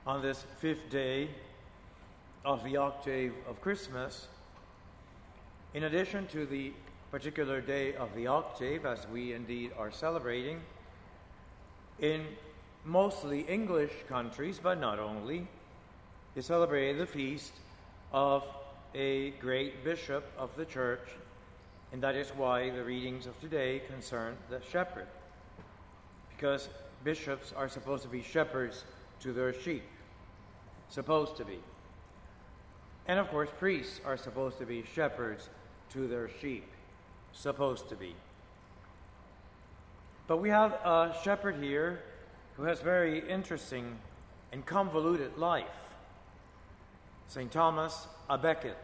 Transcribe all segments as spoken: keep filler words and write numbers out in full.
on this fifth day of the octave of Christmas, in addition to the particular day of the octave, as we indeed are celebrating, in mostly English countries, but not only, is celebrated the feast of a great bishop of the church, and that is why the readings of today concern the shepherd, because bishops are supposed to be shepherds to their sheep, supposed to be. And of course, priests are supposed to be shepherds to their sheep, supposed to be. But we have a shepherd here who has very interesting and convoluted life. Saint Thomas à Becket.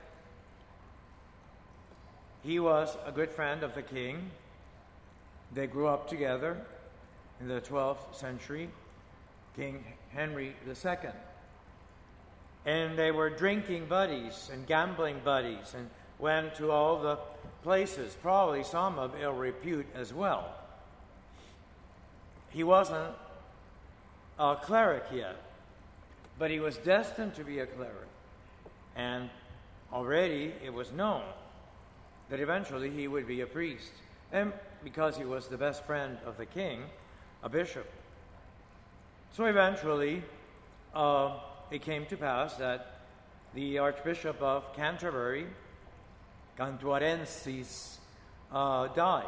He was a good friend of the king. They grew up together in the twelfth century, King Henry the Second. And they were drinking buddies and gambling buddies and went to all the places, probably some of ill repute as well. He wasn't a cleric yet, but he was destined to be a cleric. And already it was known that eventually he would be a priest. And because he was the best friend of the king, a bishop. So eventually, uh, it came to pass that the Archbishop of Canterbury, Cantuarensis, uh, died.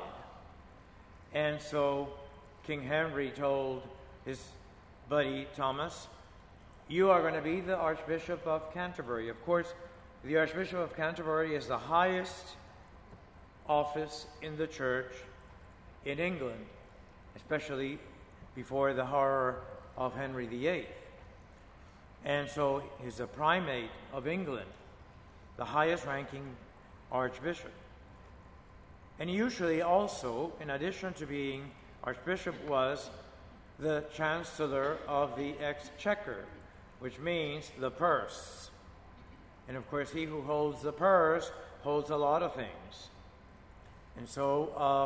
And so King Henry told his buddy Thomas, "You are going to be the Archbishop of Canterbury." Of course, the Archbishop of Canterbury is the highest office in the church in England, especially before the horror of Henry the Eighth. And so he's a primate of England, the highest ranking archbishop. And usually also, in addition to being archbishop, was the chancellor of the exchequer, which means the purse. And of course, he who holds the purse holds a lot of things. And so uh,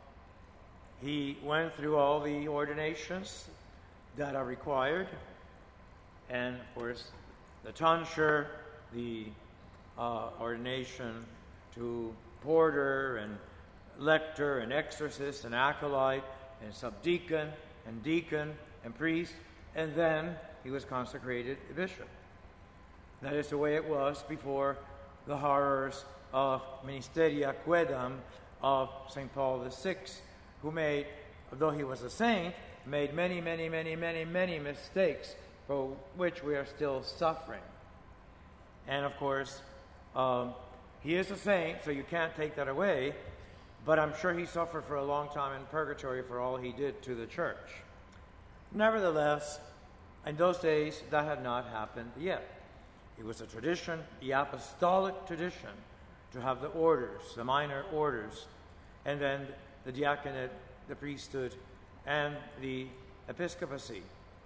he went through all the ordinations that are required. And of course, the tonsure, the uh, ordination to porter and lector and exorcist and acolyte and subdeacon and deacon and priest, and then he was consecrated a bishop. That is the way it was before the horrors of Ministeria Quaedam of Saint Paul the Sixth, who made, although he was a saint, made many, many, many, many, many mistakes for which we are still suffering. And of course, um, he is a saint, so you can't take that away, but I'm sure he suffered for a long time in purgatory for all he did to the church. Nevertheless, in those days, that had not happened yet. It was a tradition, the apostolic tradition, to have the orders, the minor orders, and then the diaconate, the priesthood, and the episcopacy.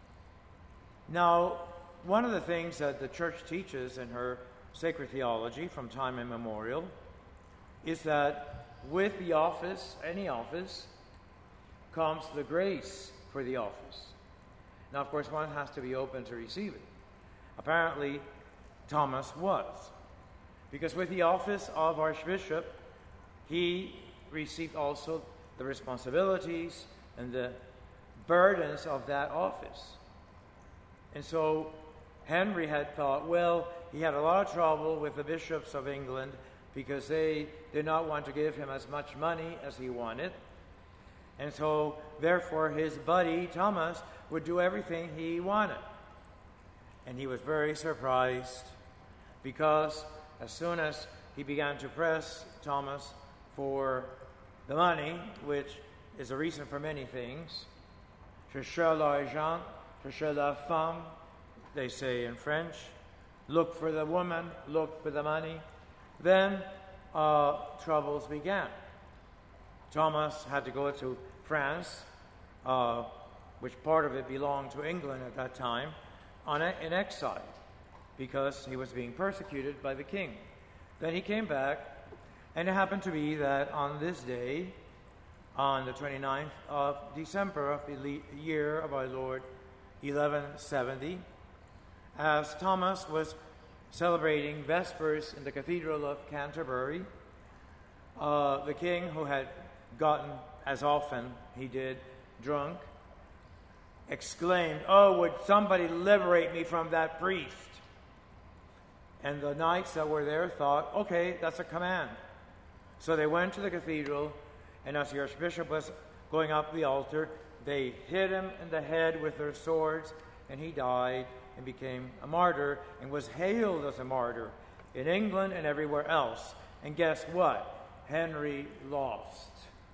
Now, one of the things that the church teaches in her sacred theology from time immemorial is that with the office, any office, comes the grace for the office. Now, of course, one has to be open to receive it. Apparently, Thomas was. Because with the office of Archbishop, he received also the responsibilities and the burdens of that office. And so Henry had thought, well, he had a lot of trouble with the bishops of England because they did not want to give him as much money as he wanted. And so, therefore, his buddy Thomas would do everything he wanted. And he was very surprised because as soon as he began to press Thomas for the money, which is a reason for many things, cherchez l'argent, cherchez la femme, they say in French, look for the woman, look for the money, then uh, troubles began. Thomas had to go to France, uh, which part of it belonged to England at that time, on a, in exile, because he was being persecuted by the king. Then he came back, and it happened to be that on this day, on the twenty-ninth of December of the year of our Lord, eleven seventy, as Thomas was celebrating Vespers in the Cathedral of Canterbury, uh, the king, who had gotten, as often he did, drunk, exclaimed, "Oh, would somebody liberate me from that priest?" And the knights that were there thought, okay, that's a command. So they went to the cathedral, and as the archbishop was going up the altar, they hit him in the head with their swords, and he died and became a martyr and was hailed as a martyr in England and everywhere else. And guess what? Henry lost.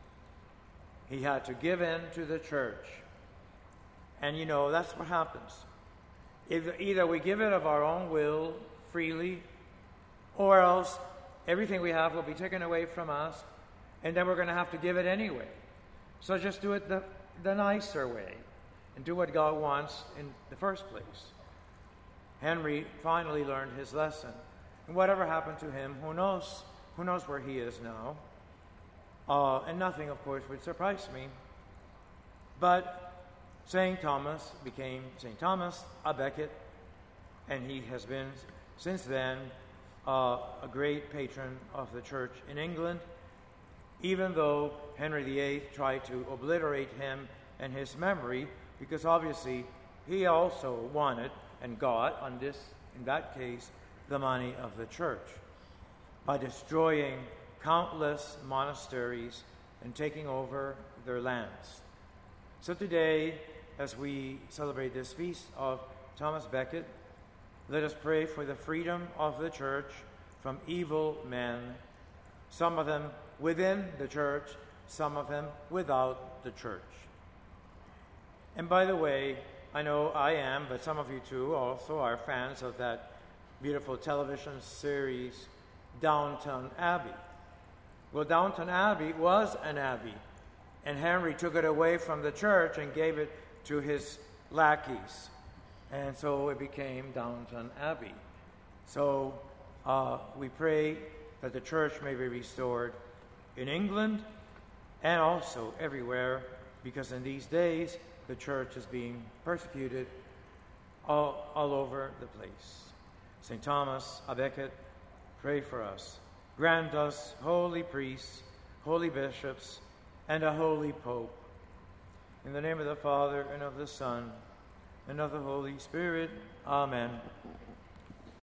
He had to give in to the church. And you know, that's what happens. Either, either we give it of our own will, freely, or else everything we have will be taken away from us, and then we're going to have to give it anyway. So just do it the, the nicer way, and do what God wants in the first place. Henry finally learned his lesson. And whatever happened to him, who knows? Who knows where he is now? Uh, and nothing, of course, would surprise me. But Saint Thomas became Saint Thomas à Becket, and he has been since then uh, a great patron of the church in England, even though Henry the Eighth tried to obliterate him and his memory, because obviously he also wanted and got, on this, in that case, the money of the church by destroying countless monasteries and taking over their lands. So today, as we celebrate this feast of Thomas Becket, let us pray for the freedom of the church from evil men, some of them within the church, some of them without the church. And by the way, I know I am, but some of you too also are fans of that beautiful television series, Downton Abbey. Well, Downton Abbey was an abbey, and Henry took it away from the church and gave it to his lackeys. And so it became Downton Abbey. So uh, we pray that the church may be restored in England and also everywhere, because in these days the church is being persecuted all, all over the place. Saint Thomas à Becket, pray for us. Grant us holy priests, holy bishops, and a holy pope. In the name of the Father, and of the Son, and of the Holy Spirit. Amen.